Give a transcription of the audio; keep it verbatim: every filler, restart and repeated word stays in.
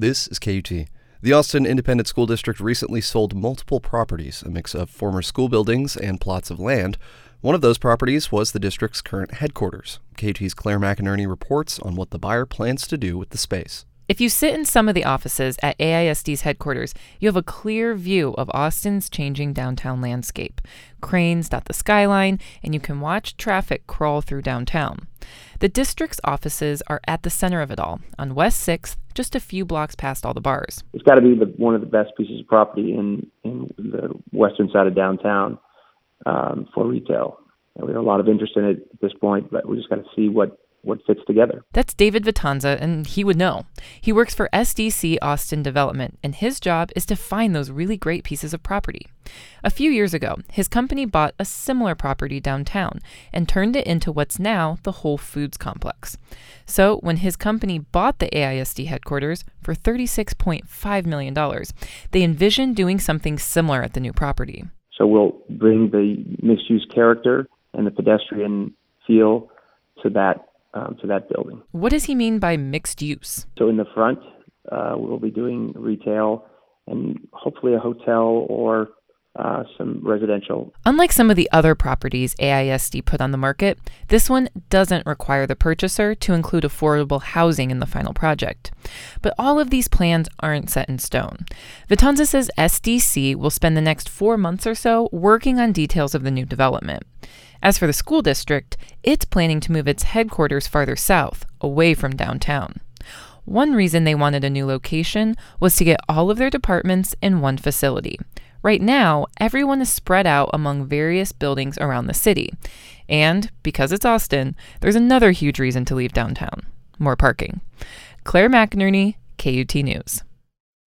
This is K U T. The Austin Independent School District recently sold multiple properties, a mix of former school buildings and plots of land. One of those properties was the district's current headquarters. K U T's Claire McInerney reports on what the buyer plans to do with the space. If you sit in some of the offices at A I S D's headquarters, you have a clear view of Austin's changing downtown landscape. Cranes dot the skyline, and you can watch traffic crawl through downtown. The district's offices are at the center of it all, on West sixth, just a few blocks past all the bars. It's got to be the, one of the best pieces of property in, in the western side of downtown um, for retail. And we have a lot of interest in it at this point, but we just got to see what what fits together. That's David Vitanza, and he would know. He works for S D C Austin Development, and his job is to find those really great pieces of property. A few years ago, his company bought a similar property downtown and turned it into what's now the Whole Foods complex. So when his company bought the A I S D headquarters for thirty-six point five million dollars, they envisioned doing something similar at the new property. So we'll bring the mixed-use character and the pedestrian feel to that Um, to that building. What does he mean by mixed use? So in the front, uh, we'll be doing retail and hopefully a hotel or uh, some residential. Unlike some of the other properties A I S D put on the market, this one doesn't require the purchaser to include affordable housing in the final project. But all of these plans aren't set in stone. Vitanza says S D C will spend the next four months or so working on details of the new development. As for the school district, it's planning to move its headquarters farther south, away from downtown. One reason they wanted a new location was to get all of their departments in one facility. Right now, everyone is spread out among various buildings around the city. And because it's Austin, there's another huge reason to leave downtown: more parking. Claire McInerney, K U T News.